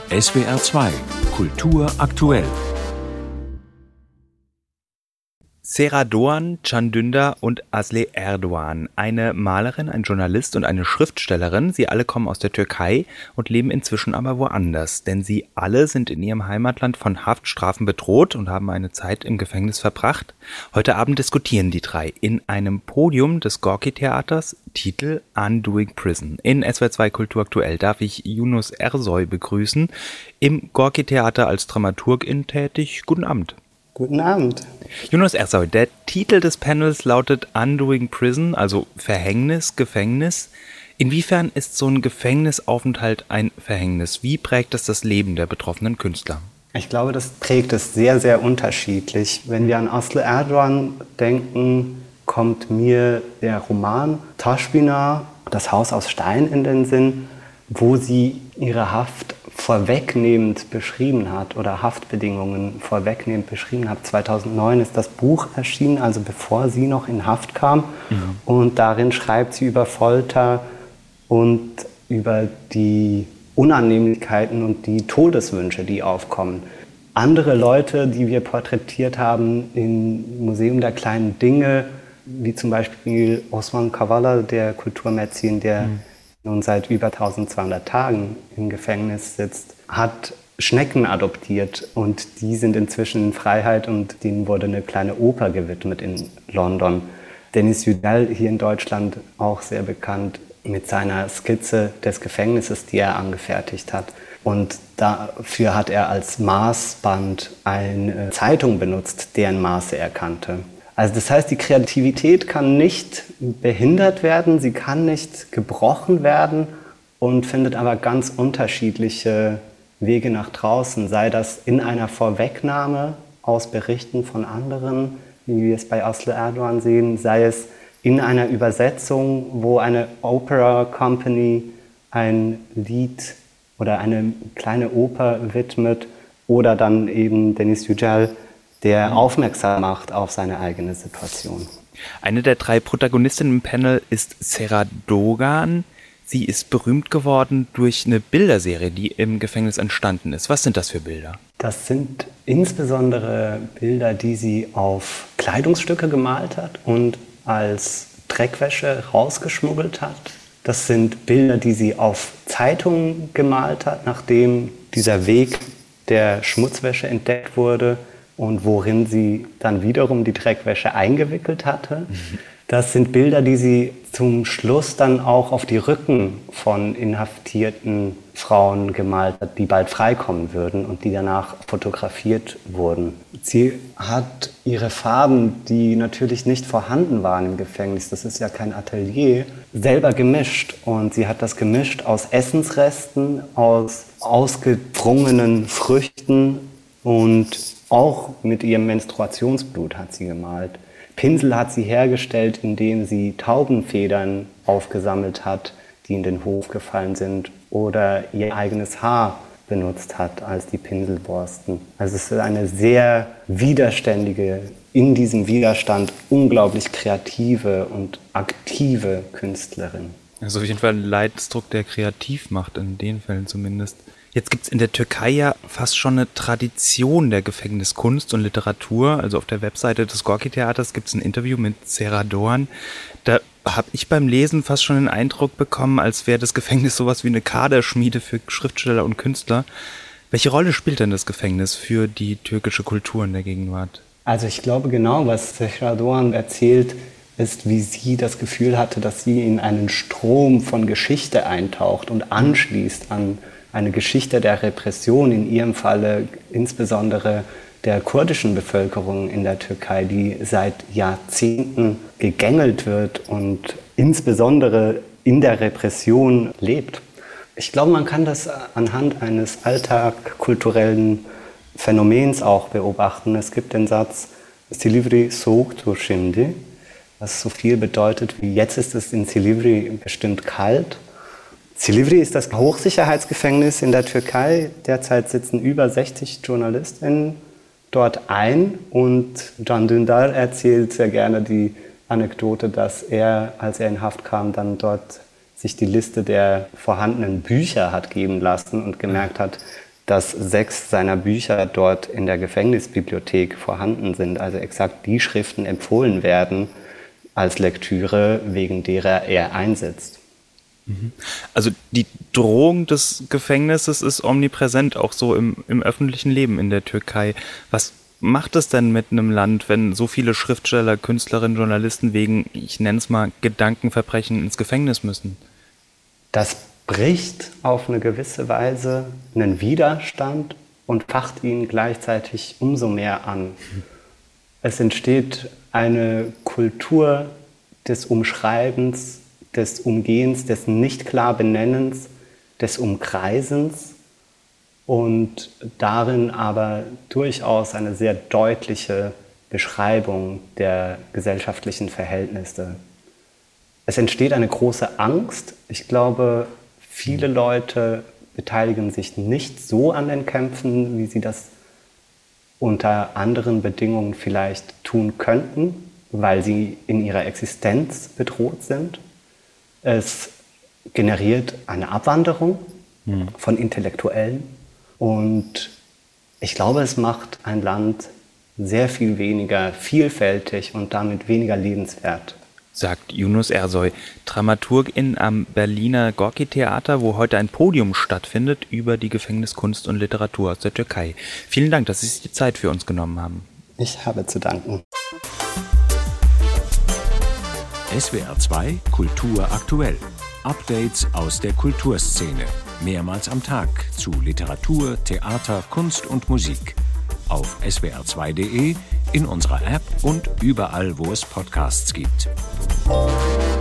SWR 2 Kultur aktuell. Sera Doğan, Can Dündar und Aslı Erdoğan. Eine Malerin, ein Journalist und eine Schriftstellerin. Sie alle kommen aus der Türkei und leben inzwischen aber woanders. Denn sie alle sind in ihrem Heimatland von Haftstrafen bedroht und haben eine Zeit im Gefängnis verbracht. Heute Abend diskutieren die drei in einem Podium des Gorki-Theaters. Titel Undoing Prison. In SWR 2 Kultur aktuell darf ich Yunus Ersoy begrüßen. Im Gorki-Theater als Dramaturgin tätig. Guten Abend. Guten Abend. Yunus Ersoy, der Titel des Panels lautet Undoing Prison, also Verhängnis, Gefängnis. Inwiefern ist so ein Gefängnisaufenthalt ein Verhängnis? Wie prägt es das Leben der betroffenen Künstler? Ich glaube, das prägt es sehr, sehr unterschiedlich. Wenn wir an Aslı Erdoğan denken, kommt mir der Roman Taşbina, das Haus aus Stein, in den Sinn, wo sie ihre Haft vorwegnehmend beschrieben hat oder Haftbedingungen vorwegnehmend beschrieben hat. 2009 ist das Buch erschienen, also bevor sie noch in Haft kam. Und darin schreibt sie über Folter und über die Unannehmlichkeiten und die Todeswünsche, die aufkommen. Andere Leute, die wir porträtiert haben im Museum der kleinen Dinge, wie zum Beispiel Osman Kavala, der Kulturmäzen, der nun seit über 1200 Tagen im Gefängnis sitzt, hat Schnecken adoptiert und die sind inzwischen in Freiheit und denen wurde eine kleine Oper gewidmet in London. Deniz Yücel, hier in Deutschland auch sehr bekannt, mit seiner Skizze des Gefängnisses, die er angefertigt hat. Und dafür hat er als Maßband eine Zeitung benutzt, deren Maße er kannte. Also das heißt, die Kreativität kann nicht behindert werden, sie kann nicht gebrochen werden und findet aber ganz unterschiedliche Wege nach draußen. Sei das in einer Vorwegnahme aus Berichten von anderen, wie wir es bei Aslı Erdoğan sehen, sei es in einer Übersetzung, wo eine Opera Company ein Lied oder eine kleine Oper widmet oder dann eben Deniz Yücel, der aufmerksam macht auf seine eigene Situation. Eine der drei Protagonistinnen im Panel ist Sera Doğan. Sie ist berühmt geworden durch eine Bilderserie, die im Gefängnis entstanden ist. Was sind das für Bilder? Das sind insbesondere Bilder, die sie auf Kleidungsstücke gemalt hat und als Dreckwäsche rausgeschmuggelt hat. Das sind Bilder, die sie auf Zeitungen gemalt hat, nachdem dieser Weg der Schmutzwäsche entdeckt wurde und worin sie dann wiederum die Dreckwäsche eingewickelt hatte. Das sind Bilder, die sie zum Schluss dann auch auf die Rücken von inhaftierten Frauen gemalt hat, die bald freikommen würden und die danach fotografiert wurden. Sie hat ihre Farben, die natürlich nicht vorhanden waren im Gefängnis, das ist ja kein Atelier, selber gemischt. Und sie hat das gemischt aus Essensresten, aus ausgewrungenen Früchten und auch mit ihrem Menstruationsblut hat sie gemalt. Pinsel hat sie hergestellt, indem sie Taubenfedern aufgesammelt hat, die in den Hof gefallen sind, oder ihr eigenes Haar benutzt hat als die Pinselborsten. Also es ist eine sehr widerständige, in diesem Widerstand unglaublich kreative und aktive Künstlerin. Also auf jeden Fall ein Leidensdruck, der kreativ macht, in den Fällen zumindest. Jetzt gibt es in der Türkei ja fast schon eine Tradition der Gefängniskunst und Literatur. Also auf der Webseite des Gorki-Theaters gibt es ein Interview mit Sera Doğan. Da habe ich beim Lesen fast schon den Eindruck bekommen, als wäre das Gefängnis sowas wie eine Kaderschmiede für Schriftsteller und Künstler. Welche Rolle spielt denn das Gefängnis für die türkische Kultur in der Gegenwart? Also ich glaube genau, was Sera Doğan erzählt, ist, wie sie das Gefühl hatte, dass sie in einen Strom von Geschichte eintaucht und anschließt an eine Geschichte der Repression, in ihrem Falle insbesondere der kurdischen Bevölkerung in der Türkei, die seit Jahrzehnten gegängelt wird und insbesondere in der Repression lebt. Ich glaube, man kann das anhand eines alltagkulturellen Phänomens auch beobachten. Es gibt den Satz Silivri soğuktur şimdi, was so viel bedeutet wie jetzt ist es in Silivri bestimmt kalt. Silivri ist das Hochsicherheitsgefängnis in der Türkei. Derzeit sitzen über 60 JournalistInnen dort ein. Und Can Dündar erzählt sehr gerne die Anekdote, dass er, als er in Haft kam, dann dort sich die Liste der vorhandenen Bücher hat geben lassen und gemerkt hat, dass 6 seiner Bücher dort in der Gefängnisbibliothek vorhanden sind, also exakt die Schriften empfohlen werden als Lektüre, wegen derer er einsetzt. Also die Drohung des Gefängnisses ist omnipräsent, auch so im öffentlichen Leben in der Türkei. Was macht es denn mit einem Land, wenn so viele Schriftsteller, Künstlerinnen, Journalisten wegen, ich nenne es mal, Gedankenverbrechen ins Gefängnis müssen? Das bricht auf eine gewisse Weise einen Widerstand und facht ihn gleichzeitig umso mehr an. Es entsteht eine Kultur des Umschreibens, des Umgehens, des nicht klar Benennens, des Umkreisens und darin aber durchaus eine sehr deutliche Beschreibung der gesellschaftlichen Verhältnisse. Es entsteht eine große Angst. Ich glaube, viele Leute beteiligen sich nicht so an den Kämpfen, wie sie das unter anderen Bedingungen vielleicht tun könnten, weil sie in ihrer Existenz bedroht sind. Es generiert eine Abwanderung von Intellektuellen und ich glaube, es macht ein Land sehr viel weniger vielfältig und damit weniger lebenswert. Sagt Yunus Ersoy, Dramaturgin am Berliner Gorki-Theater, wo heute ein Podium stattfindet über die Gefängniskunst und Literatur aus der Türkei. Vielen Dank, dass Sie sich die Zeit für uns genommen haben. Ich habe zu danken. SWR 2 Kultur aktuell. Updates aus der Kulturszene. Mehrmals am Tag zu Literatur, Theater, Kunst und Musik. Auf swr2.de, in unserer App und überall, wo es Podcasts gibt.